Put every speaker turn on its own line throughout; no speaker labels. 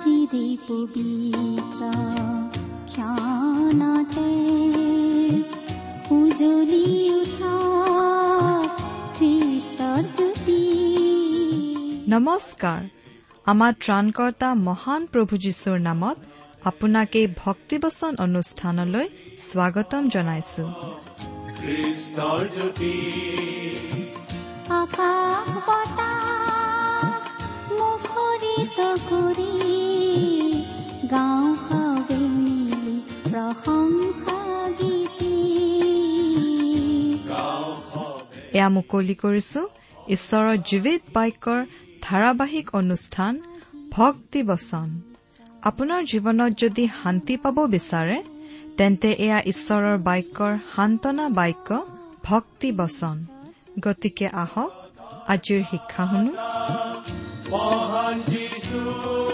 আজিৰে পবিত্ৰ ক্ষণতে উজ্বলি উঠা খ্ৰীষ্টৰ জ্যোতি।
নমস্কাৰ। আমাৰ ত্ৰাণকৰ্তা মহান প্ৰভু যীশুৰ নামত আপোনাক এই ভক্তিবচন অনুষ্ঠানলৈ স্বাগতম জনাইছো।
খ্ৰীষ্টৰ জ্যোতি
আকাশ বতাহ মুখৰিত কৰি গাঁও হাৱে মিলি প্ৰশংসা গীতি।
এয়া মুকলি কৰিছো ঈশ্বৰৰ জীৱিত বাক্যৰ ধাৰাবাহিক অনুষ্ঠান ভক্তি বচন। আপোনাৰ জীৱনত যদি শান্তি পাব বিচাৰে তেন্তে এয়া ঈশ্বৰৰ বাক্যৰ সান্তনা বাক্য ভক্তি বচন। গতিকে আহক আজিৰ শিক্ষা শুনো।
মহান যীশু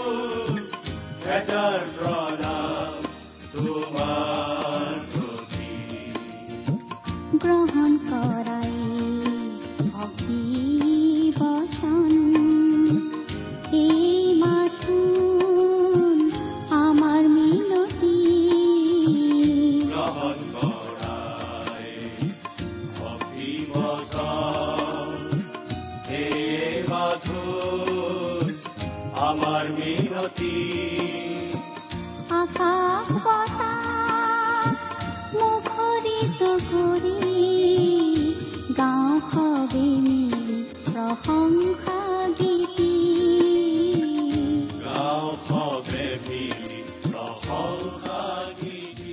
হেজাৰ প্ৰণাম তোমাৰ প্ৰতি।
গ্ৰহণ কৰাই ভক্তি বচন এই মাথোন আমাৰ মিনতি।
গ্ৰহণ কৰাই ভক্তি বচন এই মাথোন আমাৰ মিনতি।
আকাশ বতাহ মুখৰিত কৰি গাঁও হাৱে মিলি প্ৰশংসা গীতি।
গাঁও সবে মিলি প্ৰশংসা গীতি।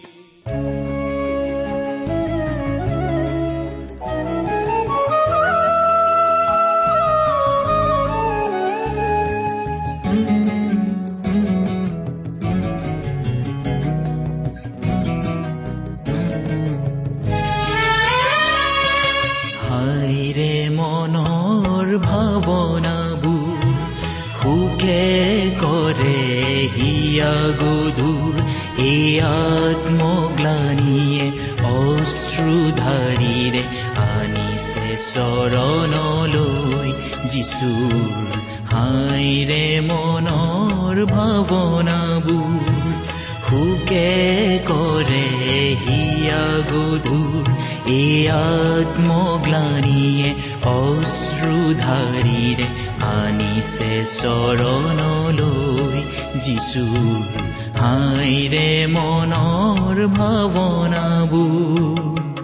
হায়ৰে মনৰ ভাৱনাবোৰ সুখে কৰে হিয়া গধুৰ, এই আত্মগ্লানিয়ে অশ্ৰুধাৰীৰে আনিছে চৰণলৈ যিচুৰ। হায়ৰে মনৰ ভাৱনাবোৰ সুখে কৰে হিয়া গধুৰ, এই আত্মগ্লানিয়ে অশ্ৰুধাৰীৰে আনিছে চৰণলৈ যিচুৰ। হায়ৰে মনৰ ভাৱনাবোৰ।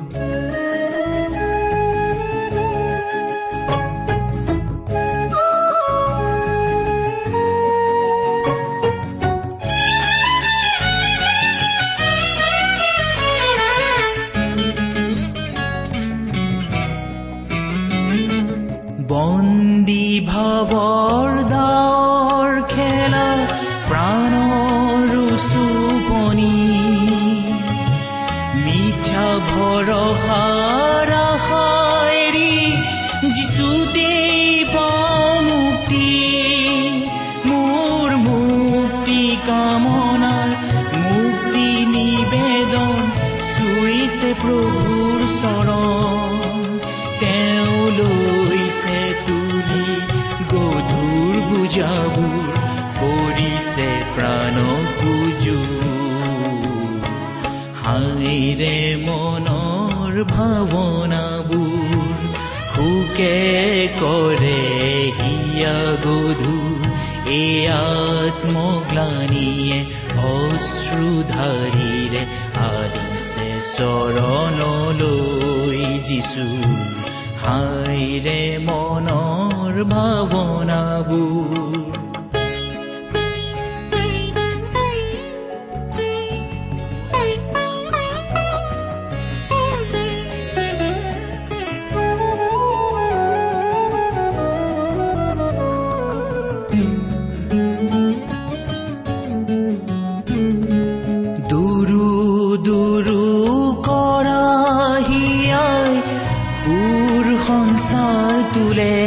বন্দী ভাৱৰ দাৱৰ খেলা প্ৰাণৰ চুপনি, মিথ্যা ভৰসাৰ আশাইৰি যিচুতে পাওঁ মুক্তি। মোৰ মুক্তি কামনাৰ মুক্তি নিবেদন চুইছে প্ৰভুৰ চৰণ। তেওঁ লৈছে তুলি গধুৰ বুজাবোৰ, কৰিছে প্ৰাণ কুজু। হায়ৰে মনৰ ভাৱনাবোৰ সুকে কৰে হিয়া গধুৰ, এই আত্মগ্লানিয়ে অশ্ৰুধাৰীৰে আনিছে চৰণলৈ যিচুৰ। হায়ৰে মনৰ ভাৱনাবোৰ। সংসাৰ তোলে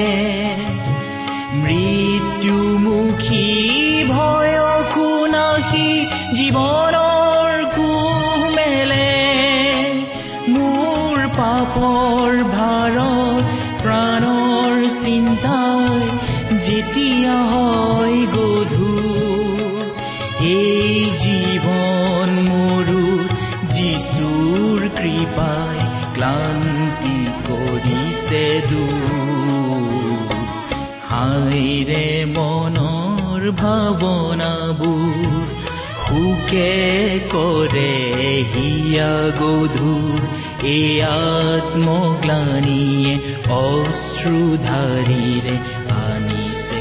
মৃত্যুমুখী ভয়কো নাহি জীৱনৰ কোহ মেলে। মোৰ পাপৰ ভাৰত প্ৰাণৰ চিন্তাই যেতিয়া হয় গধুৰ, ভাৱনাবোৰ সুকে কৰে হিয়া গধুৰ এই আত্মগ্লানিয়ে অশ্ৰুধাৰীৰে আনিছে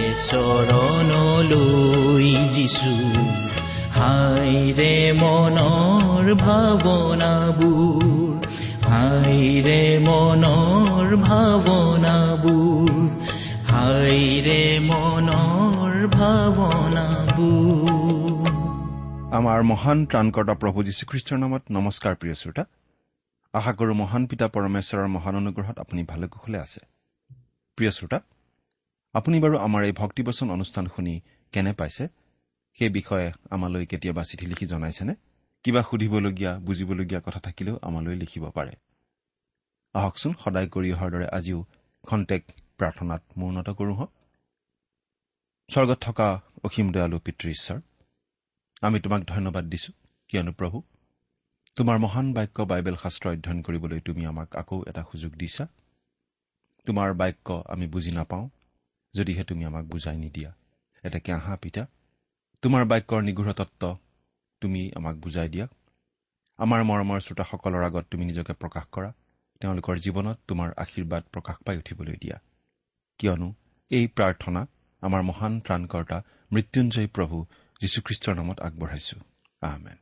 চৰণলৈ যিছু। হাইৰে মনৰ ভাৱনাবোৰ, হাইৰে মনৰ ভাৱনাবোৰ, হাইৰে মনৰ ভাৱনাবোৰ।
আমাৰ মহান ত্ৰাণকৰ্তা প্ৰভু যীশুখ্ৰীষ্টৰ নামত নমস্কাৰ। প্ৰিয় শ্ৰোতা, আশা কৰো মহান পিতা পৰমেশ্বৰৰ মহান অনুগ্ৰহত আপুনি ভালে কুশলে আছে। প্ৰিয় শ্ৰোতা, আপুনি বাৰু আমাৰ এই ভক্তিবচন অনুষ্ঠান শুনি কেনে পাইছে সেই বিষয়ে আমালৈ কেতিয়াবা চিঠি লিখি জনাইছেনে? কিবা সুধিবলগীয়া বুজিবলগীয়া কথা থাকিলেও আমালৈ লিখিব পাৰে। আহকচোন সদায় কৰি অহাৰ দৰে আজিও খন্তেক প্ৰাৰ্থনাত মৌনত কৰোঁ হওক। স্বৰ্গত থকা অসীম দয়ালু পিতৃ ঈশ্বৰ, আমি তোমাক ধন্যবাদ দিছো, কিয়নো প্ৰভু তোমাৰ মহান বাক্য বাইবেল শাস্ত্ৰ অধ্যয়ন কৰিবলৈ তুমি আমাক আকৌ এটা সুযোগ দিছা। তোমাৰ বাক্য আমি বুজি নাপাওঁ যদিহে তুমি আমাক বুজাই নিদিয়া। এটাকে আহা পিতা, তোমাৰ বাক্যৰ নিগূঢ় তত্ত্ব তুমি আমাক বুজাই দিয়া। আমাৰ মৰমৰ শ্ৰোতাসকলৰ আগত তুমি নিজকে প্ৰকাশ কৰা, তেওঁলোকৰ জীৱনত তোমাৰ আশীৰ্বাদ প্ৰকাশ পাই উঠিবলৈ দিয়া, কিয়নো এই প্ৰাৰ্থনা আমাৰ মহান ত্ৰাণকৰ্তা মৃত্যুঞ্জয় প্ৰভু যীশুখ্ৰীষ্টৰ নামত আগবঢ়াইছো। আমেন।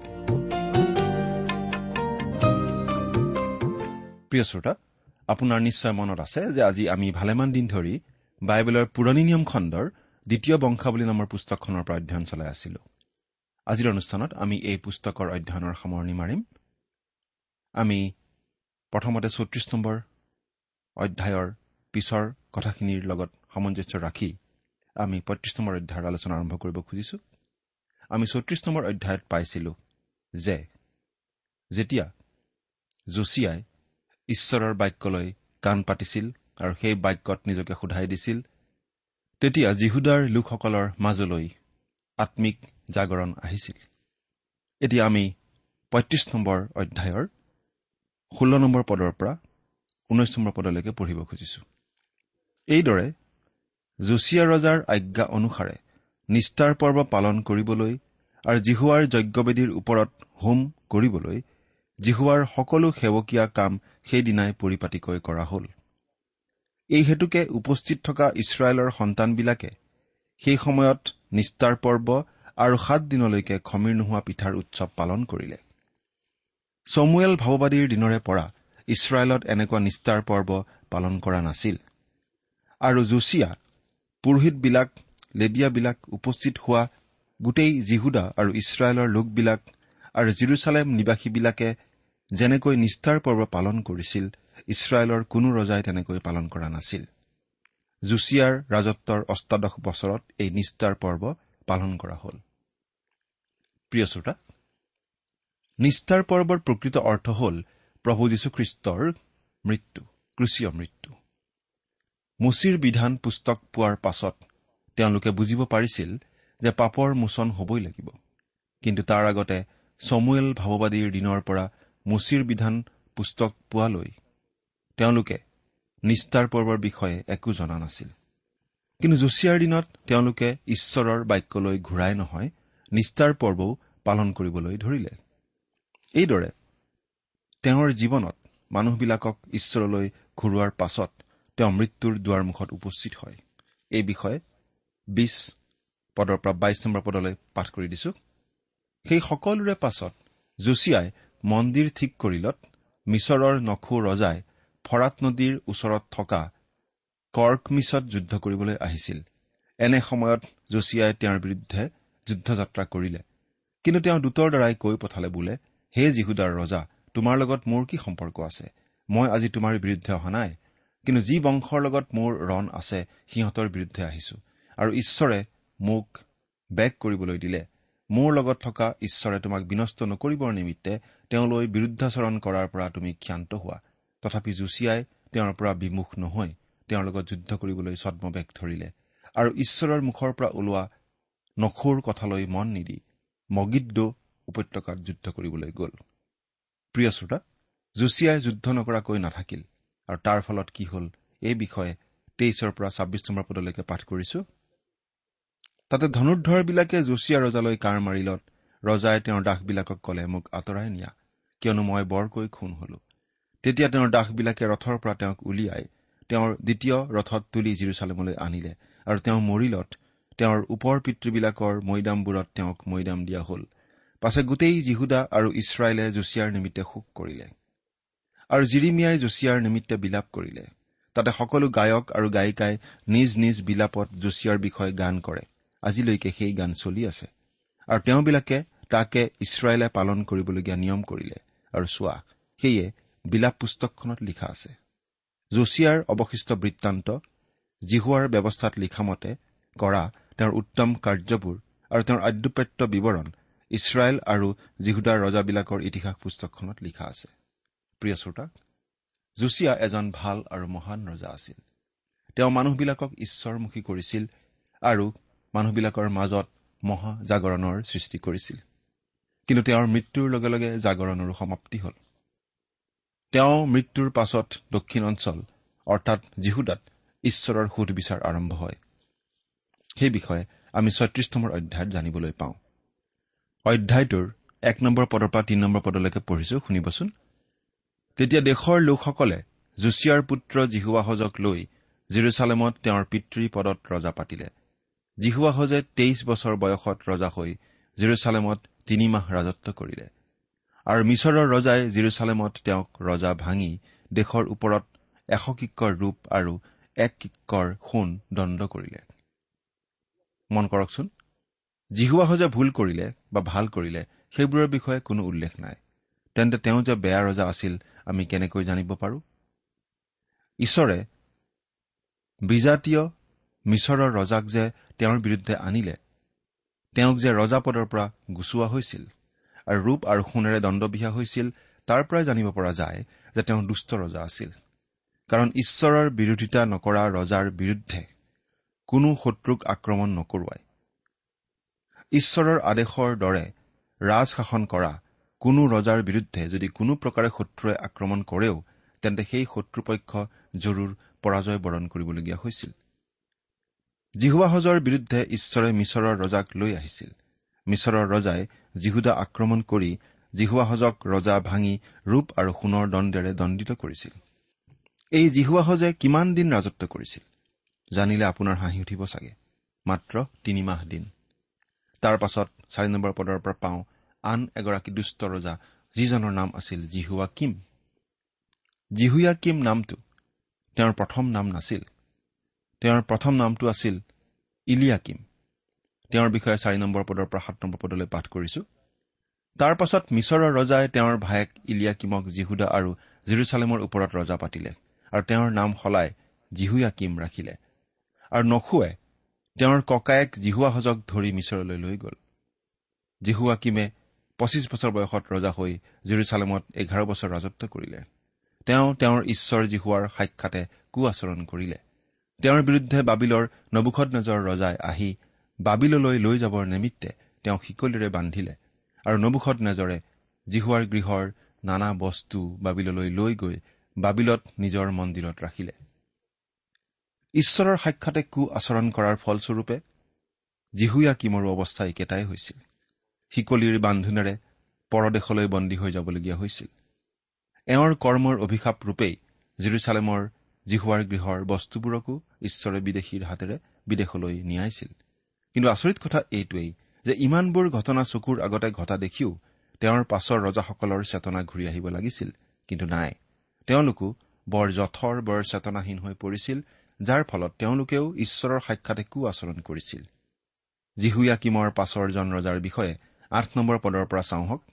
প্ৰিয় শ্ৰোতা, আপোনাৰ নিশ্চয় মনত আছে যে আজি আমি ভালেমান দিন ধৰি বাইবেলৰ পুৰণি নিয়ম খণ্ডৰ ২য় বংশাৱলী নামৰ পুস্তকখনৰ পৰা অধ্যয়ন চলাই আছিলো। আজিৰ অনুষ্ঠানত আমি এই পুস্তকৰ অধ্যয়নৰ সামৰণি মাৰিম। আমি প্ৰথমতে ৩৪ নম্বৰ অধ্যায়ৰ পিছৰ কথাখিনিৰ লগত সামঞ্জস্য ৰাখি আমি ৩৫ নম্বৰ অধ্যায়ৰ আলোচনা আৰম্ভ কৰিব খুজিছো। আমি ৩৪ নম্বৰ অধ্যায়ত পাইছিলো যে যেতিয়া যোছিয়াই ঈশ্বৰৰ বাক্যলৈ কাণ পাতিছিল আৰু সেই বাক্যত নিজকে সোধাই দিছিল, তেতিয়া জিহুদাৰ লোকসকলৰ মাজলৈ আত্মিক জাগৰণ আহিছিল। এতিয়া আমি ৩৫ নম্বৰ অধ্যায়ৰ ১৬ নম্বৰ পদৰ পৰা ১৯ নম্বৰ পদলৈকে পঢ়িব খুজিছো। এইদৰে যোছিয়া ৰজাৰ আজ্ঞা অনুসাৰে নিষ্ঠাৰ পৰ্ব পালন কৰিবলৈ আৰু জিহুৱাৰ যজ্ঞবেদীৰ ওপৰত হোম কৰিবলৈ জিহুৱাৰ সকলো সেৱকীয়া কাম সেইদিনাই পৰিপাটিকৈ কৰা হ'ল। এই হেতুকে উপস্থিত থকা ইছৰাইলৰ সন্তানবিলাকে সেই সময়ত নিষ্ঠাৰ পৰ্ব আৰু ৭ দিনলৈকে খমিৰ নোহোৱা পিঠাৰ উৎসৱ পালন কৰিলে। চমুৱেল ভাৱবাদীৰ দিনৰে পৰা ইছৰাইলত এনেকুৱা নিষ্ঠাৰ পৰ্ব পালন কৰা নাছিল। আৰু যোছিয়া পুৰোহিতবিলাক, লেবিয়াবিলাক উপস্থিত হোৱা গোটেই জিহুদা আৰু ইছৰাইলৰ লোকবিলাক আৰু জেৰুচালেম নিবাসীবিলাকে যেনেকৈ নিষ্ঠাৰ পৰ্ব পালন কৰিছিল, ইছৰাইলৰ কোনো ৰজাই তেনেকৈ পালন কৰা নাছিল। যোছিয়াৰ ৰাজত্বৰ ৮৮ বছৰত এই নিষ্ঠাৰ পৰ্ব পালন কৰা হ'ল। প্ৰিয় শ্ৰোতা, নিষ্ঠাৰ পৰ্বৰ প্ৰকৃত অৰ্থ হ'ল প্ৰভু যীশুখ্ৰীষ্টৰ মৃত্যু, ক্ৰুচীয় মৃত্যু। মোচীৰ বিধান পুস্তক পোৱাৰ পাছত তেওঁলোকে বুজিব পাৰিছিল যে পাপৰ মোচন হবই লাগিব। কিন্তু তাৰ আগতে চমুৱেল ভাৱবাদীৰ দিনৰ পৰা মোচীৰ বিধান পুস্তক পোৱালৈ তেওঁলোকে নিষ্ঠাৰ পৰ্বৰ বিষয়ে একো জনা নাছিল। কিন্তু যোছিয়াৰ দিনত তেওঁলোকে ঈশ্বৰৰ বাক্যলৈ ঘূৰাই নহয়, নিষ্ঠাৰ পৰ্বও পালন কৰিবলৈ ধৰিলে। এইদৰে তেওঁৰ জীৱনত মানুহবিলাকক ঈশ্বৰলৈ ঘূৰোৱাৰ পাছত তেওঁ মৃত্যুৰ দুৱাৰমুখত উপস্থিত হয়। এই বিষয়ে ২০ পদৰ পৰা ২২ নম্বৰ পদলৈ পাঠ কৰি দিছো। সেই সকলোৰে পাছত যোছিয়াই মন্দিৰ ঠিক কৰিলত মিছৰৰ নখু ৰজাই ফৰাত নদীৰ ওচৰত থকা কৰ্কমিছত যুদ্ধ কৰিবলৈ আহিছিল। এনে সময়ত যোছিয়াই তেওঁৰ বিৰুদ্ধে যুদ্ধযাত্ৰা কৰিলে। কিন্তু তেওঁ দূতৰ দ্বাৰাই কৈ পঠালে বোলে, হে জিহুদাৰ ৰজা, তোমাৰ লগত মোৰ কি সম্পৰ্ক আছে? মই আজি তোমাৰ বিৰুদ্ধে অহা নাই, কিন্তু যি বংশৰ লগত মোৰ ৰণ আছে সিহঁতৰ বিৰুদ্ধে আহিছো। আৰু ঈশ্বৰে মোক বেগ কৰিবলৈ দিলে। মোৰ লগত থকা ঈশ্বৰে তোমাক বিনষ্ট নকৰিবৰ নিমিত্তে তেওঁলৈ বিৰুদ্ধাচৰণ কৰাৰ পৰা তুমি ক্ষান্ত হোৱা। তথাপি যোছিয়াই তেওঁৰ পৰা বিমুখ নহৈ তেওঁৰ লগত যুদ্ধ কৰিবলৈ ছদ্মবেগ ধৰিলে আৰু ঈশ্বৰৰ মুখৰ পৰা ওলোৱা নখুৰ কথালৈ মন নিদি মগিদ্দো উপত্যকাত যুদ্ধ কৰিবলৈ গ'ল। প্ৰিয় শ্ৰোতা, যোছিয়াই যুদ্ধ নকৰাকৈ নাথাকিল আৰু তাৰ ফলত কি হ'ল এই বিষয়ে ২৩ পৰা ২৬ নম্বৰ পদলৈকে পাঠ কৰিছো। তাতে ধনুৰ্ধৰবিলাকে যোছিয়া ৰজালৈ কাঁড় মাৰিলত ৰজাই তেওঁৰ দাসবিলাকক ক'লে, মোক আঁতৰাই নিয়া, কিয়নো মই বৰকৈ খুন হলো। তেতিয়া তেওঁৰ দাসবিলাকে ৰথৰ পৰা তেওঁক উলিয়াই তেওঁৰ দ্বিতীয় ৰথত তুলি জেৰুচালেমলৈ আনিলে, আৰু তেওঁ মৰিলত তেওঁৰ ওপৰ পিতৃবিলাকৰ মৈদামবোৰত তেওঁক মৈদাম দিয়া হল। পাছে গোটেই যিহুদা আৰু ইছৰাইলে যোছিয়াৰ নিমিত্তে শোক কৰিলে, আৰু জিৰিমিয়াই যোছিয়াৰ নিমিত্তে বিলাপ কৰিলে। তাতে সকলো গায়ক আৰু গায়িকাই নিজ নিজ বিলাপত যোছিয়াৰ বিষয়ে গান কৰে। আজিলৈকে সেই গান চলি আছে, আৰু তেওঁবিলাকে তাকে ইছৰাইলে পালন কৰিবলগীয়া নিয়ম কৰিলে। আৰু চোৱা, সেয়ে বিলাপ পুস্তকখনত লিখা আছে। যোছিয়াৰ অৱশিষ্ট বৃত্তান্ত, জিহুৱাৰ ব্যৱস্থাত লিখামতে কৰা তেওঁৰ উত্তম কাৰ্যবোৰ আৰু তেওঁৰ আদ্যোপাত্য বিৱৰণ ইছৰাইল আৰু জিহুদাৰ ৰজাবিলাকৰ ইতিহাস পুস্তকখনত লিখা আছে। প্ৰিয় শ্ৰোতা, যোছিয়া এজন ভাল আৰু মহান ৰজা আছিল। তেওঁ মানুহবিলাকক ঈশ্বৰমুখী কৰিছিল আৰু মানুহবিলাকৰ মাজত মহা জাগৰণৰ সৃষ্টি কৰিছিল। কিন্তু তেওঁৰ মৃত্যুৰ লগে লগে জাগৰণৰো সমাপ্তি হল। তেওঁ মৃত্যুৰ পাছত দক্ষিণ অঞ্চল অৰ্থাৎ জিহুদাত ঈশ্বৰৰ সুধবিচাৰ আৰম্ভ হয়। সেই বিষয়ে আমি ৩৬ নম্বৰ অধ্যায়ত জানিবলৈ পাওঁ। অধ্যায়টোৰ ১ নম্বৰ পদৰ পৰা ৩ নম্বৰ পদলৈকে পঢ়িছো, শুনিবচোন। তেতিয়া দেশৰ লোকসকলে যোছিয়াৰ পুত্ৰ জিহুৱাহজক লৈ জেৰুচালেমত তেওঁৰ পিতৃ পদত ৰজা পাতিলে। জিহুৱাহজে ২৩ বছৰ বয়সত ৰজা হৈ জেৰুচালেমত ৩ মাহ ৰাজত্ব কৰিলে। আৰু মিছৰৰ ৰজাই জেৰুচালেমত তেওঁক ৰজা ভাঙি দেশৰ ওপৰত ১০০ কিক্কৰ ৰূপ আৰু ১ কিক্কৰ সোণ দণ্ড কৰিলে। মন কৰকচোন, জিহুৱাহজে ভুল কৰিলে বা ভাল কৰিলে সেইবোৰৰ বিষয়ে কোনো উল্লেখ নাই। তেন্তে তেওঁ যে বেয়া ৰজা আছিল আমি কেনেকৈ জানিব পাৰো? ঈশ্বৰে বিজাতীয় মিছৰৰ ৰজাক যে তেওঁৰ বিৰুদ্ধে আনিলে, তেওঁক যে ৰজা পদৰ পৰা গুচোৱা হৈছিল আৰু ৰূপ আৰু সোণেৰে দণ্ড বিহা হৈছিল, তাৰ পৰাই জানিব পৰা যায় যে তেওঁ দুষ্ট ৰজা আছিল। কাৰণ ঈশ্বৰৰ বিৰোধিতা নকৰা ৰজাৰ বিৰুদ্ধে কোনো শত্ৰুক আক্ৰমণ নকৰোৱাই, ঈশ্বৰৰ আদেশৰ দৰে ৰাজ শাসন কৰা কোনো ৰজাৰ বিৰুদ্ধে যদি কোনো প্ৰকাৰে শত্ৰুৱে আক্ৰমণ কৰেও, তেন্তে সেই শত্ৰুপক্ষ জৰুৰ পৰাজয় বৰণ কৰিবলগীয়া হৈছিল। জিহুৱাহজৰ বিৰুদ্ধে ঈশ্বৰে মিছৰৰ ৰজাক লৈ আহিছিল। মিছৰৰ ৰজাই জিহুদা আক্ৰমণ কৰি জিহুৱাহজক ৰজা ভাঙি ৰূপ আৰু সোণৰ দণ্ডেৰে দণ্ডিত কৰিছিল। এই জিহুৱাহজে কিমান দিন ৰাজত্ব কৰিছিল জানিলে আপোনাৰ হাঁহি উঠিব চাগে। মাত্ৰ ৩ মাহ দিন। তাৰ পাছত ৪ নম্বৰ পদৰ পৰা পাওঁ আন এগৰাকী দুষ্ট ৰজা, যিজনৰ নাম আছিল জিহুৱাকিম। জিহুৱাকিম নামটো তেওঁৰ প্ৰথম নাম নাছিল। তেওঁৰ প্ৰথম নামটো আছিল ইলিয়াকিম। তেওঁৰ বিষয়ে ৪ নম্বৰ পদৰ পৰা ৭ নম্বৰ পদলৈ পাঠ কৰিছো। তাৰ পাছত মিছৰৰ ৰজাই তেওঁৰ ভায়েক ইলিয়াকিমক জিহুদা আৰু জেৰুচালেমৰ ওপৰত ৰজা পাতিলে, আৰু তেওঁৰ নাম সলাই জিহুৱাকিম ৰাখিলে। আৰু নখুৱে তেওঁৰ ককায়েক জিহুৱাহজক ধৰি মিছৰলৈ লৈ গ'ল। জিহুৱাকিমে ২৫ বছৰ বয়সত ৰজা হৈ জেৰুচালেমত ১১ বছৰ ৰাজত্ব কৰিলে। তেওঁ তেওঁৰ ঈশ্বৰ জিহুৱাৰ সাক্ষাতে কুআচৰণ কৰিলে। তেওঁৰ বিৰুদ্ধে বাবিলৰ নবুখদনেজৰ ৰজাই আহি বাবিললৈ লৈ যাবৰ নিমিত্তে তেওঁ শিকলিৰে বান্ধিলে, আৰু নবুখদনেজৰে জিহুৱাৰ গৃহৰ নানা বস্তু বাবিললৈ লৈ গৈ বাবিলত নিজৰ মন্দিৰত ৰাখিলে। ঈশ্বৰৰ সাক্ষাতে কুআচৰণ কৰাৰ ফলস্বৰূপে জিহুৱাকিমৰো অৱস্থা একেটাই হৈছিল। শিকলিৰ বান্ধোনেৰে পৰদেশলৈ বন্দী হৈ যাবলগীয়া হৈছিল। এওঁৰ কৰ্মৰ অভিশাপ ৰূপেই জেৰুচালেমৰ জিহুৱাৰ গৃহৰ বস্তুবোৰকো ঈশ্বৰে বিদেশীৰ হাতেৰে বিদেশলৈ নিয়াইছিল। কিন্তু আচৰিত কথা এইটোৱেই যে ইমানবোৰ ঘটনা চকুৰ আগতে ঘটা দেখিও তেওঁৰ পাছৰ ৰজাসকলৰ চেতনা ঘূৰি আহিব লাগিছিল, কিন্তু নাই। তেওঁলোকো বৰ জঠৰ, বৰ চেতনাহীন হৈ পৰিছিল, যাৰ ফলত তেওঁলোকেও ঈশ্বৰৰ সাক্ষাতে কুআচৰণ কৰিছিল। জিহুৱাকিমৰ পাছৰজন ৰজাৰ বিষয়ে ৮ নম্বৰ পদৰ পৰা চাওঁ হওক।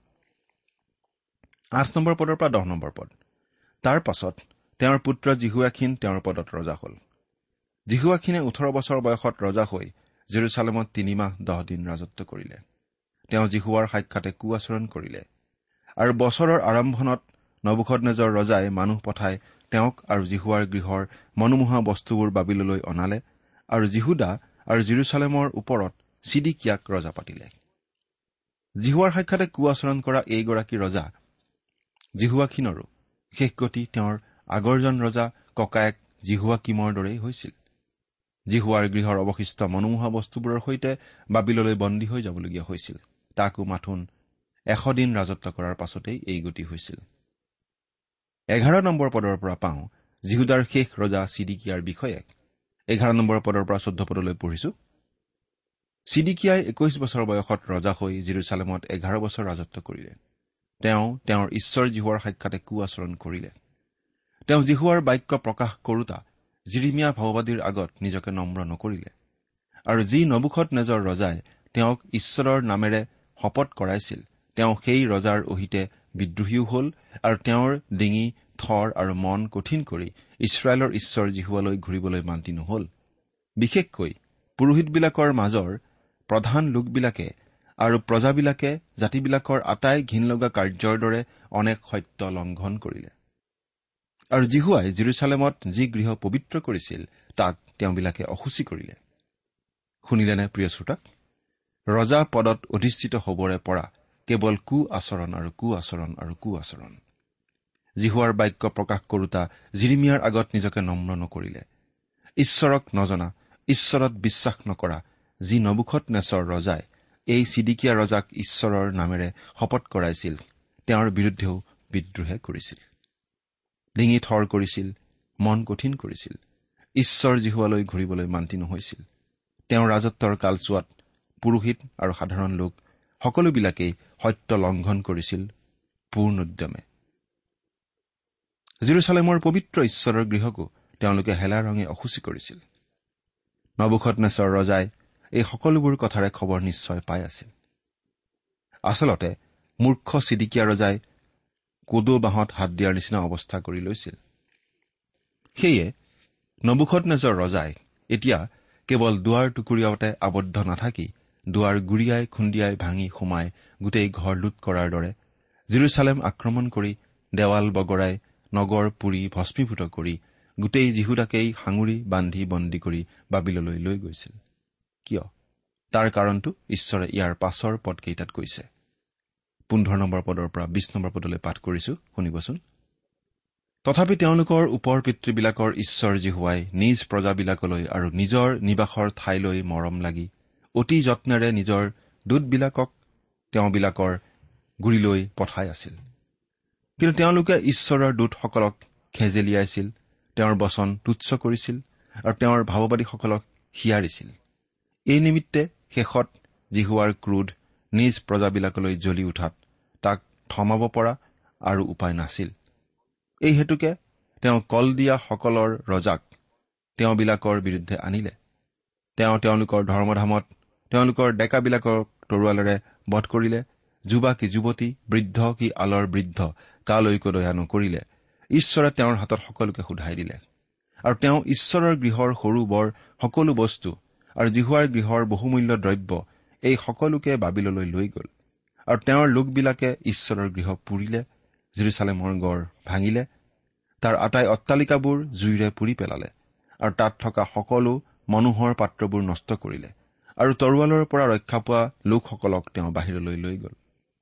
৮ নম্বৰ পদৰ পৰা ১০ নম্বৰ পদ। তাৰ পাছত তেওঁৰ পুত্ৰ জিহুৱাকিন তেওঁৰ পদত ৰজা হল। জিহুৱাকিনে ১৮ বছৰ বয়সত ৰজা হৈ জেৰুচালেমত ৩ মাহ ১০ দিন ৰাজত্ব কৰিলে। তেওঁ জিহুৱাৰ সাক্ষাতে কুআচৰণ কৰিলে। আৰু বছৰৰ আৰম্ভণত নবুখদনেজৰ ৰজাই মানুহ পঠাই তেওঁক আৰু জিহুৱাৰ গৃহৰ মনোমোহা বস্তুবোৰ বাবিললৈ অনালে, আৰু জিহুদা আৰু জেৰুচালেমৰ ওপৰত ছিদিকিয়াক ৰজা পাতিলে। জিহুৱাৰ সাক্ষাতে কুআচৰণ কৰা এইগৰাকী ৰজা জিহুৱাকিনৰো শেষ গতি তেওঁৰ আগৰজন ৰজা ককায়েক জিহুৱাকিমৰ দৰেই হৈছিল। জিহুৱাৰ গৃহৰ অৱশিষ্ট মনোমোহা বস্তুবোৰৰ সৈতে বাবিললৈ বন্দী হৈ যাবলগীয়া হৈছিল। তাকো মাথোন 100 দিন ৰাজত্ব কৰাৰ পাছতেই এই গতি হৈছিল। 11 নম্বৰ পদৰ পৰা পাওঁ জিহুদাৰ শেষ ৰজা ছিদিকিয়াৰ বিষয়ে। 11 নম্বৰ পদৰ পৰা 14 পদলৈ পঢ়িছো। ছিদিকিয়াই 21 বছৰ বয়সত ৰজা হৈ জেৰুচালেমত 11 বছৰ ৰাজত্ব কৰিলে। তেওঁ তেওঁৰ ঈশ্বৰ জিহুৱাৰ সাক্ষাতে কুআচৰণ কৰিলে। তেওঁ জিহুৱাৰ বাক্য প্ৰকাশ কৰোতা জিৰিমিয়া ভাৱবাদীৰ আগত নিজকে নম্ৰ নকৰিলে। আৰু যি নবুখদনেজৰ ৰজাই তেওঁক ঈশ্বৰৰ নামেৰে শপত কৰাইছিল, তেওঁ সেই ৰজাৰ অহিতে বিদ্ৰোহীও হ'ল আৰু তেওঁৰ ডিঙি থৰ আৰু মন কঠিন কৰি ইছৰাইলৰ ঈশ্বৰ জিহুৱালৈ ঘূৰিবলৈ মান্তি নহল। বিশেষকৈ পুৰোহিতবিলাকৰ মাজৰ প্ৰধান লোকবিলাকে আৰু প্ৰজাবিলাকে জাতিবিলাকৰ আটাই ঘিন লগা কাৰ্যৰ দৰে অনেক সত্য লংঘন কৰিলে। আৰু জিহুৱাই জেৰুচালেমত যি গৃহ পবিত্ৰ কৰিছিল তাক তেওঁবিলাকে অসুচি কৰিলে। শুনিলেনে প্ৰিয় শ্ৰোতা? ৰজা পদত অধিষ্ঠিত হবৰে পৰা কেৱল কুআচৰণ আৰু কুআচৰণ আৰু কুআচৰণ। জিহুৱাৰ বাক্য প্ৰকাশ কৰোতা জিৰিমিয়াৰ আগত নিজকে নম্ৰ নকৰিলে। ঈশ্বৰক নজনা, ঈশ্বৰত বিশ্বাস নকৰা যি নবুখদনেছৰ ৰজাই এই ছিদিকিয়া ৰজাক ঈশ্বৰৰ নামেৰে শপত কৰাইছিল, তেওঁৰ বিৰুদ্ধেও বিদ্ৰোহে কৰিছিল। ডিঙি থৰ কৰিছিল, মন কঠিন কৰিছিল, ঈশ্বৰ জিহুৱালৈ ঘূৰিবলৈ মান্তি নহৈছিল। তেওঁৰ ৰাজত্বৰ কালছোৱাত পুৰোহিত আৰু সাধাৰণ লোক সকলোবিলাকেই সত্য লংঘন কৰিছিল পূৰ্ণোদ্যমে। জেৰুচালেমৰ পবিত্ৰ ঈশ্বৰৰ গৃহকো তেওঁলোকে হেলা ৰঙে অসুচি কৰিছিল। নবুখদনেছৰ ৰজাই এই সকলোবোৰ কথাৰে খবৰ নিশ্চয় পাই আছিল। আচলতে মূৰ্খ ছিদিকিয়া ৰজাই কোদো বাঁহত হাত দিয়াৰ নিচিনা অৱস্থা কৰি লৈছিল। সেয়ে নবুখদনেছৰ ৰজাই এতিয়া কেৱল দুৱাৰ টুকুৰিয়াতে আবদ্ধ নাথাকি দুৱাৰ গুৰিয়াই খুন্দিয়াই ভাঙি সোমাই গোটেই ঘৰ লুট কৰাৰ দৰে জেৰুচালেম আক্ৰমণ কৰি দেৱাল বগৰাই নগৰ পুৰি ভস্মীভূত কৰি গোটেই জিহুদাকেই সাঙুৰি বান্ধি বন্দী কৰি বাবিললৈ লৈ গৈছিল। কিয়? তাৰ কাৰণটো ঈশ্বৰে ইয়াৰ পাছৰ পদকেইটাত কৈছে। 15 নম্বৰ পদৰ পৰা 20 নম্বৰ পদলৈ পাঠ কৰিছো, শুনিবচোন। তথাপি তেওঁলোকৰ ওপৰ পিতৃবিলাকৰ ঈশ্বৰ জিহুৱাই নিজ প্ৰজাবিলাকলৈ আৰু নিজৰ নিবাসৰ ঠাইলৈ মৰম লাগি অতি যত্নেৰে নিজৰ দূতবিলাকক তেওঁবিলাকৰ গুৰিলৈ পঠাই আছিল। কিন্তু তেওঁলোকে ঈশ্বৰৰ দূতসকলক খেজেলিয়াইছিল, তেওঁৰ বচন তুচ্ছ কৰিছিল আৰু তেওঁৰ ভাৱবাদীসকলক হিয়াৰিছিল। এই নিমিত্তে শেষত জিহুৱাৰ ক্ৰোধ নিজ প্ৰজাবিলাকলৈ জ্বলি উঠাত তাক থমাব পৰা আৰু উপায় নাছিল। এই হেতুকে তেওঁ কলদিয়াসকলৰ ৰজাক তেওঁবিলাকৰ বিৰুদ্ধে আনিলে। তেওঁ তেওঁলোকৰ ধৰ্মধামত তেওঁলোকৰ ডেকাবিলাকক তৰোৱালেৰে বধ কৰিলে। যুৱা কি যুৱতী, বৃদ্ধ কি আলৰ বৃদ্ধ কালৈকো দয়া নকৰিলে। ঈশ্বৰে তেওঁৰ হাতত সকলোকে সোধাই দিলে। আৰু তেওঁ ঈশ্বৰৰ গৃহৰ সৰু বৰ সকলো বস্তু আৰু জিহুৱাৰ গৃহৰ বহুমূল্য দ্ৰব্য এই সকলোকে বাবিললৈ লৈ গ'ল। আৰু তেওঁৰ লোকবিলাকে ঈশ্বৰৰ গৃহ পুৰিলে, জেৰুচালেমৰ গড় ভাঙিলে, তাৰ আটাই অট্টালিকাবোৰ জুইৰে পুৰি পেলালে আৰু তাত থকা সকলো মনোহৰ পাত্ৰবোৰ নষ্ট কৰিলে আৰু তৰোৱালৰ পৰা ৰক্ষা পোৱা লোকসকলক তেওঁ বাহিৰলৈ লৈ গ'ল।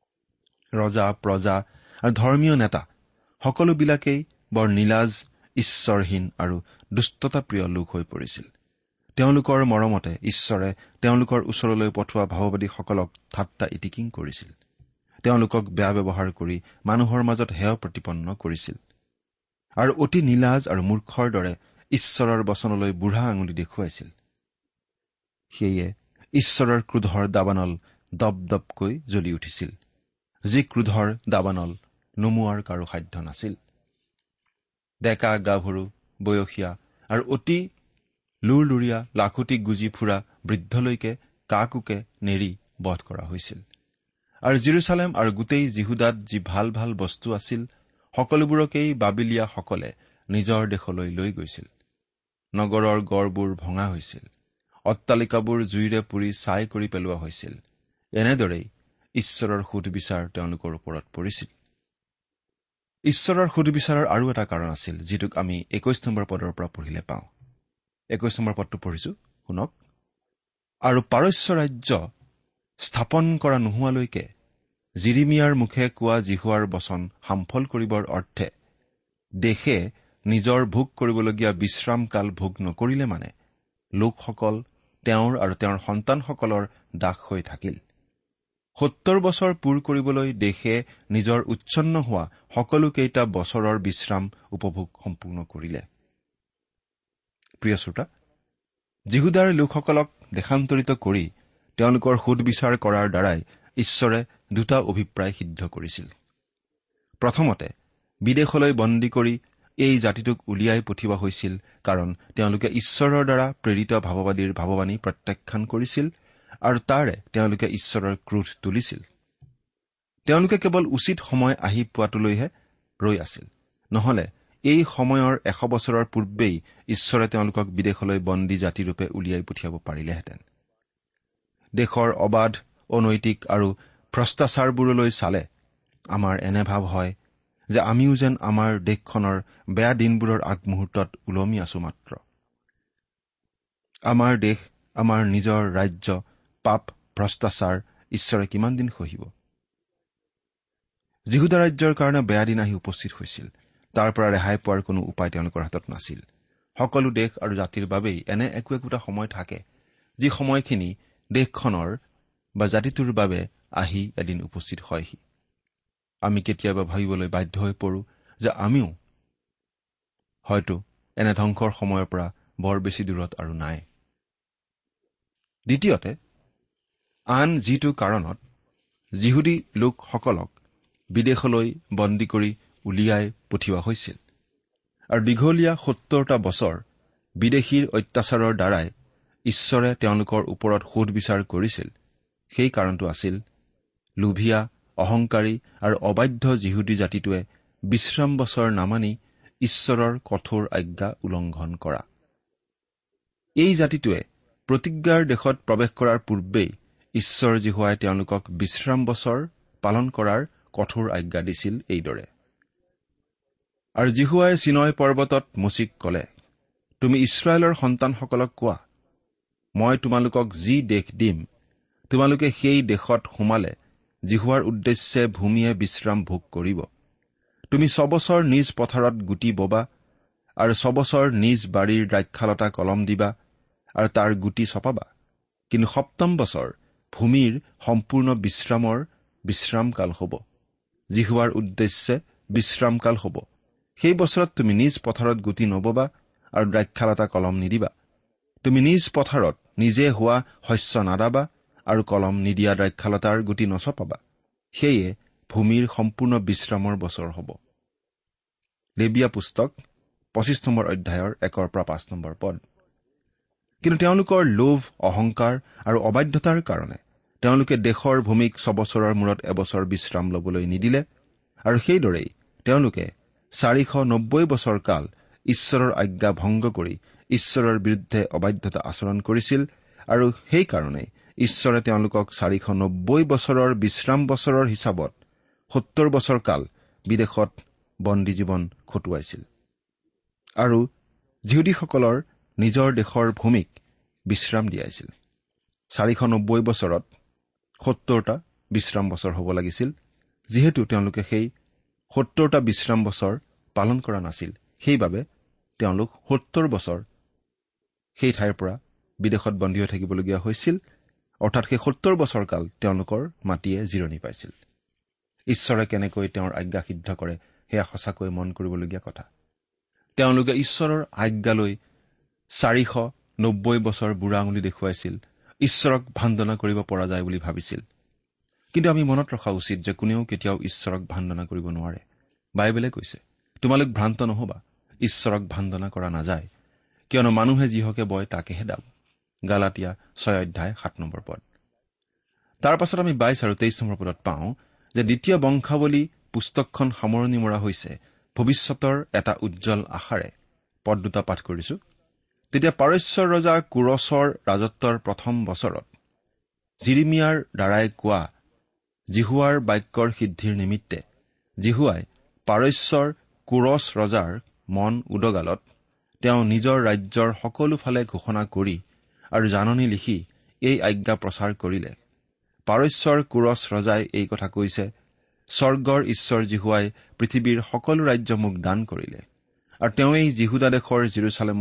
ৰজা, প্ৰজা আৰু ধৰ্মীয় নেতা সকলোবিলাকেই বৰ নীলাজ, ঈশ্বৰহীন আৰু দুষ্টতাপ্ৰিয় লোক হৈ পৰিছিল। তেওঁলোকৰ মৰমতে ঈশ্বৰে তেওঁলোকৰ ওচৰলৈ পঠোৱা ভাৱবাদীসকলক ঠাট্টা ইটিকিং কৰিছিল। তেওঁলোকক বেয়া ব্যৱহাৰ কৰি মানুহৰ মাজত হেয় প্ৰতিপন্ন কৰিছিল আৰু অতি নীলাজ আৰু মূৰ্খৰ দৰে ঈশ্বৰৰ বচনলৈ বুঢ়া আঙুলি দেখুৱাইছিল। সেয়ে ঈশ্বৰৰ ক্ৰোধৰ দাবানল দপদপকৈ জ্বলি উঠিছিল, যি ক্ৰোধৰ দাবানল নুমুৱাৰ কাৰো সাধ্য নাছিল। ডেকা গাভৰু, বয়সীয়া আৰু অতি লুৰলুৰীয়া লাখুটি গুজি ফুৰা বৃদ্ধলৈকে কাকোকে নেৰি বধ কৰা হৈছিল। আৰু জেৰুচালেম আৰু গোটেই জিহুদাত যি ভাল ভাল বস্তু আছিল সকলোবোৰকেই বাবিলিয়াসকলে নিজৰ দেশলৈ লৈ গৈছিল। নগৰৰ গড়বোৰ ভঙা হৈছিল, অট্টালিকাবোৰ জুইৰে পুৰি ছাই কৰি পেলোৱা হৈছিল। এনেদৰেই ঈশ্বৰৰ সুধবিচাৰ তেওঁলোকৰ ওপৰত পৰিছিল। ঈশ্বৰৰ সুধবিচাৰৰ আৰু এটা কাৰণ আছিল, যিটোক আমি 21 নম্বৰ পদৰ পৰা পঢ়িলে পাওঁ। 21 নম্বৰ পদটো পঢ়িছো, শুনক। আৰু পাৰস্য ৰাজ্য স্থাপন কৰা নোহোৱালৈকে জিৰিমিয়াৰ মুখে কোৱা জিহুৱাৰ বচন সামফল কৰিবৰ অৰ্থে দেশে নিজৰ ভোগ কৰিবলগীয়া বিশ্ৰামকাল ভোগ নকৰিলে মানে লোকসকল তেওঁৰ আৰু তেওঁৰ সন্তানসকলৰ দাস হৈ থাকিল। 70 বছৰ পূৰ কৰিবলৈ দেশে নিজৰ উচ্ছন্ন হোৱা সকলোকেইটা বছৰৰ বিশ্ৰাম উপভোগ সম্পূৰ্ণ কৰিলে। প্ৰিয় শ্ৰোতা, যিহুদাৰ লোকসকলক দেশান্তৰিত কৰি তেওঁলোকৰ সুদবিচাৰ কৰাৰ দ্বাৰাই ঈশ্বৰে দুটা অভিপ্ৰায় সিদ্ধ কৰিছিল। প্ৰথমতে বিদেশলৈ বন্দী কৰি এই জাতিটোক উলিয়াই পঠিওৱা হৈছিল, কাৰণ তেওঁলোকে ঈশ্বৰৰ দ্বাৰা প্ৰেৰিত ভাৱবাদীৰ ভাৱবাণী প্ৰত্যাখ্যান কৰিছিল আৰু তাৰে তেওঁলোকে ঈশ্বৰৰ ক্ৰোধ তুলিছিল। তেওঁলোকে কেৱল উচিত সময় আহি পোৱাটোলৈহে ৰৈ আছিল, নহলে এই সময়ৰ 100 বছৰৰ পূৰ্বেই ঈশ্বৰে তেওঁলোকক বিদেশলৈ বন্দী জাতিৰূপে উলিয়াই পঠিয়াব পাৰিলেহেঁতেন। দেশৰ অবাধ, অনৈতিক আৰু ভ্ৰষ্টাচাৰবোৰলৈ চালে আমাৰ এনে ভাৱ হয় যে আমিও যেন আমাৰ দেশখনৰ বেয়া দিনবোৰৰ আগমুহূৰ্তত ওলমি আছো মাত্ৰ। আমাৰ দেশ, আমাৰ নিজৰ ৰাজ্য, পাপ, ভ্ৰষ্টাচাৰ ঈশ্বৰে কিমান দিন সহিব? যিহুদা ৰাজ্যৰ কাৰণে বেয়া দিন আহি উপস্থিত হৈছিল। তাৰ পৰা ৰেহাই পোৱাৰ কোনো উপায় তেওঁলোকৰ হাতত নাছিল। সকলো দেশ আৰু জাতিৰ বাবেই এনে একোটা সময় থাকে, যি সময়খিনি দেশখনৰ বা জাতিটোৰ বাবে আহি এদিন উপস্থিত হয়হি। আমি কেতিয়াবা ভাবিবলৈ বাধ্য হৈ পৰো যে আমিও হয়তো এনে ধ্বংসৰ সময়ৰ পৰা বৰ বেছি দূৰত আৰু নাই। দ্বিতীয়তে, আন যিটো কাৰণত যিহুদী লোকসকলক বিদেশলৈ বন্দী কৰি উলিয়াই পঠিওৱা হৈছিল আৰু দীঘলীয়া 70টা বছৰ বিদেশীৰ অত্যাচাৰৰ দ্বাৰাই ঈশ্বৰে তেওঁলোকৰ ওপৰত সুদবিচাৰ কৰিছিল, সেই কাৰণটো আছিল লোভীয়া, অহংকাৰী আৰু অবাধ্য যিহুদী জাতিটোৱে বিশ্ৰাম বছৰ নামানি ঈশ্বৰৰ কঠোৰ আজ্ঞা উলংঘন কৰা। এই জাতিটোৱে প্ৰতিজ্ঞাৰ দেশত প্ৰৱেশ কৰাৰ পূৰ্বেই ঈশ্বৰ যীশুৱাই তেওঁলোকক বিশ্ৰাম বছৰ পালন কৰাৰ কঠোৰ আজ্ঞা দিছিল এইদৰে। আৰু যীশুৱাই চিনয় পৰ্বতত মোচীক কলে, তুমি ইছৰাইলৰ সন্তানসকলক কোৱা, মই তোমালোকক যি দেশ দিম, তোমালোকে সেই দেশত সোমালে যীশুৱাৰ উদ্দেশ্যে ভূমিয়ে বিশ্ৰাম ভোগ কৰিব। তুমি 6 বছৰ নিজ পথাৰত গুটি ববা আৰু 6 বছৰ নিজ বাৰীৰ দ্ৰাক্ষালতা কলম দিবা আৰু তাৰ গুটি চপাবা, কিন্তু 7ম বছৰ ভূমিৰ সম্পূৰ্ণ বিশ্ৰামৰ বিশ্ৰামকাল হ'ব, যীশুৱাৰ উদ্দেশ্যে বিশ্ৰামকাল হ'ব। সেই বছৰত তুমি নিজ পথাৰত গুটি নববা আৰু দ্ৰাক্ষালতা কলম নিদিবা। তুমি নিজ পথাৰত নিজে হোৱা শস্য নাদাবা আৰু কলম নিদিয়া দ্ৰাক্ষালতাৰ গুটি নচপাবা। সেয়ে ভূমিৰ সম্পূৰ্ণ বিশ্ৰামৰ বছৰ হ'ব। লেবিয়া পুস্তক 25 নম্বৰ অধ্যায়ৰ 1 পৰা 5 নম্বৰ পদ। কিন্তু তেওঁলোকৰ লোভ, অহংকাৰ আৰু অবাধ্যতাৰ কাৰণে তেওঁলোকে দেশৰ ভূমিক 6 বছৰৰ মূৰত এবছৰ বিশ্ৰাম ল'বলৈ নিদিলে আৰু সেইদৰেই তেওঁলোকে 490 বছৰ কাল ঈশ্বৰৰ আজ্ঞা ভংগ কৰি ঈশ্বৰৰ বিৰুদ্ধে অবাধ্যতা আচৰণ কৰিছিল আৰু সেইকাৰণে ঈশ্বৰে তেওঁলোকক 490 বছৰৰ বিশ্ৰাম বছৰৰ হিচাপত 70 বছৰ কাল বিদেশত বন্দী জীৱন খটুৱাইছিল আৰু যিহুদীসকলৰ নিজৰ দেশৰ ভূমিক বিশ্ৰাম দিয়াইছিল। 490 বছৰত 70টা বিশ্ৰাম বছৰ হ'ব লাগিছিল। যিহেতু তেওঁলোকে সেই 70টা বিশ্ৰাম বছৰ পালন কৰা নাছিল, সেইবাবে তেওঁলোক 70 বছৰ সেই ঠাইৰ পৰা বিদেশত বন্দী হৈ থাকিবলগীয়া হৈছিল। অৰ্থাৎ সেই 70 বছৰ কাল তেওঁলোকৰ মাটিয়ে জিৰণি পাইছিল। ঈশ্বৰে কেনেকৈ তেওঁৰ আজ্ঞা সিদ্ধ কৰে সেয়া সঁচাকৈ মন কৰিবলগীয়া কথা। তেওঁলোকে ঈশ্বৰৰ আজ্ঞালৈ 490 বছৰ বুঢ়া আঙুলি দেখুৱাইছিল, ঈশ্বৰক ভান্দনা কৰিব পৰা যায় বুলি ভাবিছিল। কিন্তু আমি মনত ৰখা উচিত যে কোনেও কেতিয়াও ঈশ্বৰক ভান্দনা কৰিব নোৱাৰে। বাইবেলে কৈছে, তোমালোক ভ্ৰান্ত নহবা, ঈশ্বৰক ভান্দনা কৰা নাযায়, কিয়নো মানুহে যিহকে বয় তাকেহে দাব। গালাতিয়া 6 অধ্যায় 7 নম্বৰ পদ। তাৰ পাছত আমি 22 আৰু 23 নম্বৰ পদত পাওঁ যে দ্বিতীয় বংশাৱলী পুস্তকখন সামৰণি মৰা হৈছে ভৱিষ্যতৰ এটা উজ্জ্বল আশাৰে। পদ 2 পাঠ কৰিছো। তেতিয়া পাৰস্যৰ ৰজা কুৰছৰ ৰাজত্বৰ প্ৰথম বছৰত জিৰিমিয়াৰ দ্বাৰাই কোৱা যীহুৱাৰ বাক্যৰ সিদ্ধিৰ নিমিত্তে যীহুৱাই পাৰস্যৰ কুৰছ ৰজাৰ মন উদগালত তেওঁ নিজৰ ৰাজ্যৰ সকলো ফালে ঘোষণা কৰি আৰু জাননী লিখি এই আজ্ঞা প্ৰচাৰ কৰিলে। পাৰস্যৰ কুৰছ ৰজাই এই কথা কৈছে, স্বৰ্গৰ ঈশ্বৰ যীহুৱাই পৃথিৱীৰ সকলো ৰাজ্য মোক দান কৰিলে আৰু তেওঁই যিহুদা দেশৰ জেৰুচালেমত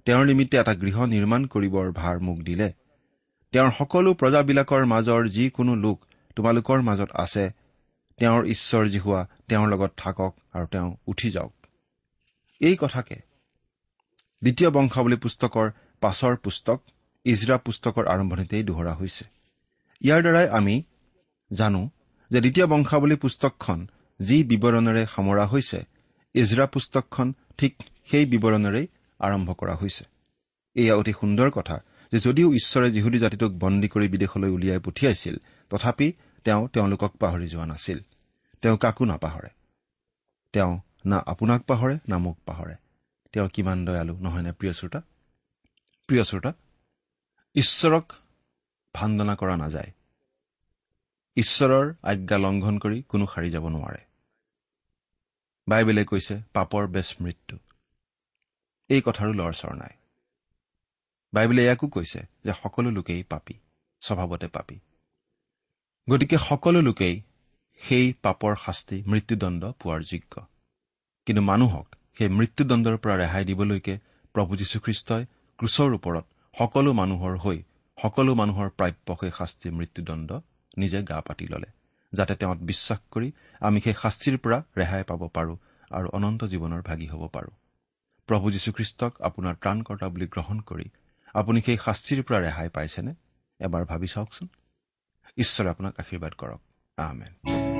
তেওঁৰ নিমিত্তে এটা গৃহ নিৰ্মাণ কৰিবৰ ভাৰ মোক দিলে। তেওঁৰ সকলো প্ৰজাবিলাকৰ মাজৰ যিকোনো লোক তোমালোকৰ মাজত আছে, তেওঁৰ ঈশ্বৰ জিহুৱা তেওঁৰ লগত থাকক আৰু তেওঁ উঠি যাওক। এই কথাকে ২ বংশাৱলী পুস্তকৰ ৫ পুস্তক ইজৰা পুস্তকৰ আৰম্ভণিতেই দোহৰা হৈছে। ইয়াৰ দ্বাৰাই আমি জানো যে ২ বংশাৱলী পুস্তকখন যি বিৱৰণেৰে সামৰা হৈছে, ইজৰা পুস্তকখন ঠিক সেই বিৱৰণেৰেই আৰম্ভ কৰা হৈছে। এয়া অতি সুন্দৰ কথা যে যদিও ঈশ্বৰে যিহুদী জাতিটোক বন্দী কৰি বিদেশলৈ উলিয়াই পঠিয়াইছিল, তথাপি তেওঁ তেওঁলোকক পাহৰি যোৱা নাছিল। তেওঁ কাকো নাপাহৰে। তেওঁ না আপোনাক পাহৰে না মোক পাহৰে। তেওঁ কিমান দয়ালু, নহয়নে প্ৰিয় শ্ৰোতা? প্ৰিয় শ্ৰোতা, ঈশ্বৰক ভান্দনা কৰা নাযায়। ঈশ্বৰৰ আজ্ঞা লংঘন কৰি কোনো সাৰি যাব নোৱাৰে। বাইবেলে কৈছে পাপৰ বেছ মৃত্যু। এই কথাৰো লৰচৰ নাই। বাইবেলে ইয়াকো কৈছে যে সকলো লোকেই পাপী, স্বভাৱতে পাপী। গতিকে সকলো লোকেই সেই পাপৰ শাস্তি মৃত্যুদণ্ড পোৱাৰ যোগ্য। কিন্তু মানুহক সেই মৃত্যুদণ্ডৰ পৰা ৰেহাই দিবলৈকে প্ৰভু যীশুখ্ৰীষ্টই ক্ৰুচৰ ওপৰত সকলো মানুহৰ হৈ সকলো মানুহৰ প্ৰাপ্য সেই শাস্তি মৃত্যুদণ্ড নিজে গা পাতি ললে, যাতে তেওঁত বিশ্বাস কৰি আমি সেই শাস্তিৰ পৰা ৰেহাই পাব পাৰোঁ আৰু অনন্ত জীৱনৰ ভাগী হ'ব পাৰোঁ। প্ৰভু যীশুখ্ৰীষ্টক আপোনাৰ ত্ৰাণকৰ্তা বুলি গ্ৰহণ কৰি আপুনি সেই শাস্তিৰ পৰা ৰেহাই পাইছেনে? এবাৰ ভাবি চাওকচোন। ঈশ্বৰে আপোনাক আশীৰ্বাদ কৰক। আমেন।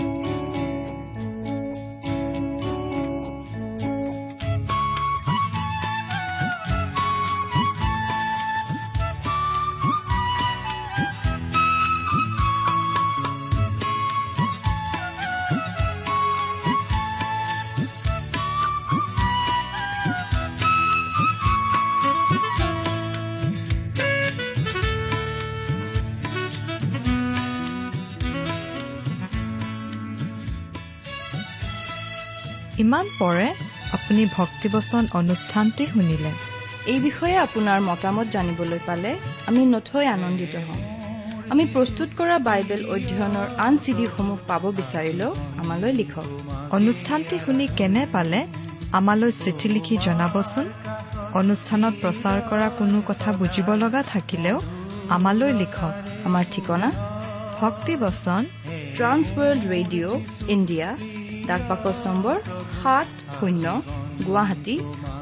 ইমান পৰে আপুনি ভক্তিবচন অনুষ্ঠানটি শুনিলে।
এই বিষয়ে আপোনাৰ মতামত জানিবলৈ পালে আমি নথৈ আনন্দিত হ'ম। আমি প্ৰস্তুত কৰা বাইবেল অধ্যয়নৰ আন চিডিসমূহ পাব বিচাৰিলেও আমালৈ লিখক।
অনুষ্ঠানটি শুনি কেনে পালে আমালৈ চিঠি লিখি জনাবচোন। অনুষ্ঠানত প্ৰচাৰ কৰা কোনো কথা বুজিব লগা থাকিলেও আমালৈ লিখক।
আমাৰ ঠিকনা
ভক্তিবচন,
ট্ৰান্সৱৰ্ল্ড ৰেডিঅ' ইণ্ডিয়া, ডাক বাকচ নম্বৰ ৭০ গুৱাহাটী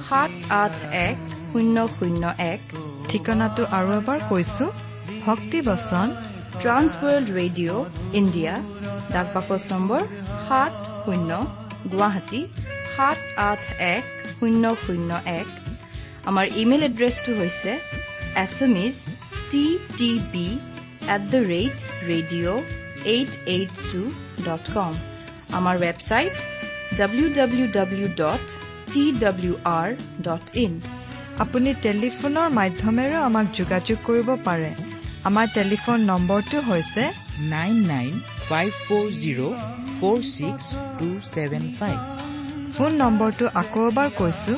৭৮১০০১।
ঠিকনাটো আৰু এবাৰ কৈছো, ভক্তিবচন,
ট্ৰান্সৱৰ্ল্ড ৰেডিঅ' ইণ্ডিয়া, ডাক বাকচ নম্বৰ ৭০ গুৱাহাটী ৭৮১০০১। আমাৰ ইমেইল এড্ৰেছটো হৈছে assamese@radio882.com। আমাৰ ৱেবছাইট www.twr.in।
আপুনি টেলিফোনৰ মাধ্যমেৰেও আমাক যোগাযোগ কৰিব পাৰে। আমাৰ টেলিফোন নম্বৰটো হৈছে
9954046275।
ফোন নম্বৰটো আকৌ এবাৰ কৈছো,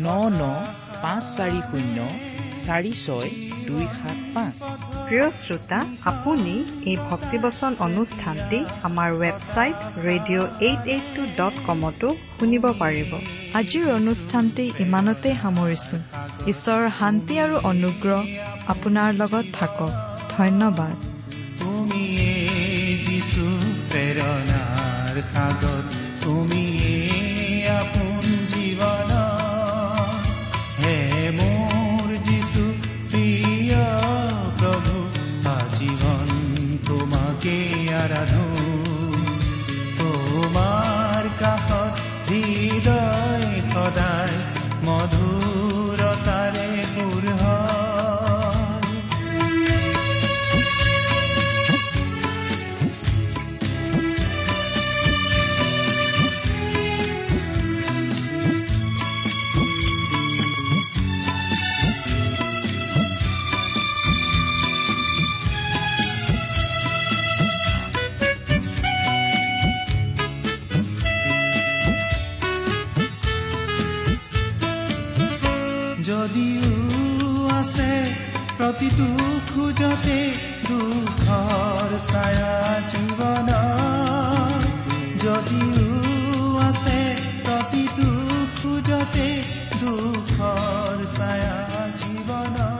9954046275।
প্ৰিয় শ্ৰোতা, আপুনি এই ভক্তিবচন অনুষ্ঠানটি আমাৰ ৱেবছাইট radio882.comতো শুনিব পাৰিব। আজিৰ অনুষ্ঠানটি ইমানতে সামৰিছো। ঈশ্বৰৰ শান্তি আৰু অনুগ্ৰহ আপোনাৰ লগত থাকক। ধন্যবাদ।
তুমি যিছু প্ৰেৰণাৰ সাগৰ, তুমি আপোন জীৱন হে মোৰ যিছু প্ৰিয় প্ৰভু, আজীৱন তোমাকে আৰাধো। তোমাৰ কাষত হৃদয় সদায় মধুৰতাৰে পূৰ হয়। যদিও আছে প্ৰতিটো খোজতে দুখৰ ছায়া জীৱন, যদিও আছে প্ৰতিটো খোজতে দুখৰ ছায়া জীৱনত